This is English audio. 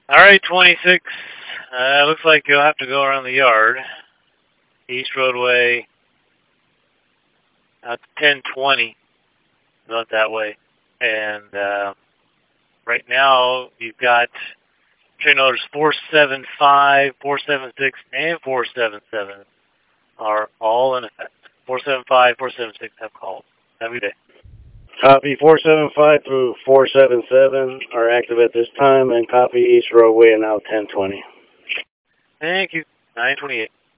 All right, 26. Looks like you'll have to go around the yard. East Roadway out to 1020. Not that way. And right now, you've got train numbers 475, 476, and 477 are all in effect. 475, 476 have called. Have a good day. Copy 475 through 477 are active at this time, and copy East Roadway and now 1020. Thank you. 928.